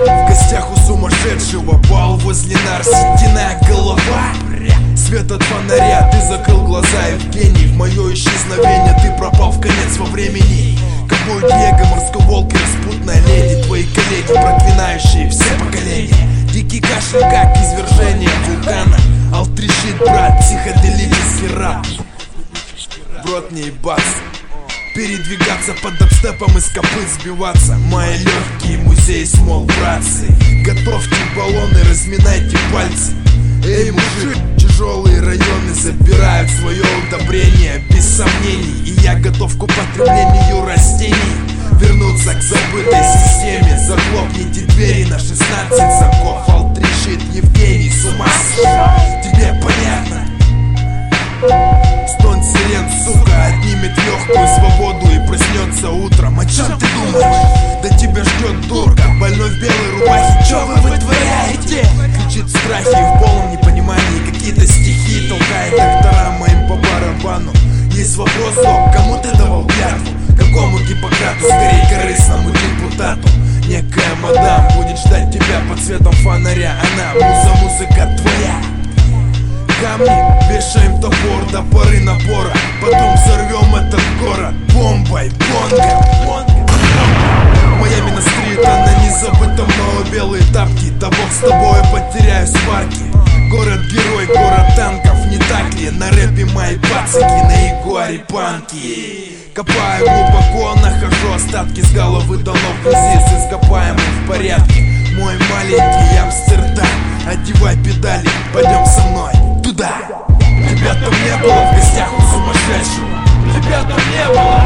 В гостях у сумасшедшего, бал возле нар, седина голова. Свет от фонаря, ты закрыл глаза, Евгений. В мое исчезновение ты пропал в конец во времени. Ковбой Диего, морской волк и распутная леди. Твои коллеги, проклинающие все поколения. Дикий кашель, как извержение вулкана. Ал трещит, брат, психоделик из хера. В рот не ебаться, передвигаться под дабстепом из копыт сбиваться. Мои легкие, музей смол, братцы. Готовьте баллоны, разминайте пальцы. Эй, мужик, тяжелые районы забирают свое удобрение без сомнений. И я готов к употреблению растений. Вернуться к забытой системе. Захлопните двери на 16 замков. Ал трещит, Евгений, с ума сошел. Тебе понятно? Стон сирен, сука, отнимет легкую свободу и проснется утром. О чем ты думаешь? Да тебя ждет дурка, больной в белой рубахе. Че вы вытворяете? Кричит в страхе и в полном непонимании. Какие-то стихи толкает доктора моим по барабану. Есть вопрос, док, кому ты давал клятву? Какому Гиппократу? Скорее корыстному депутату. Некая мадам будет ждать тебя под светом фонаря. Она музыка твоя. Камни, вешаем топор до поры напора. Потом взорвем этот город бомбой, бонго. Майами на стрит, а на незабытом белые тапки. Да бог с тобой, потеряю сварки. Город-герой, город танков, не так ли? На рэпе мои пацаки, на ягуаре панки. Копаю глубоко, нахожу остатки с головы до ног. Вези с ископаемым в порядке. Мой маленький Амстердам, одевай педали, пойдем со мной туда. Тебя там не было в гостях у сумасшедшего. Тебя там не было.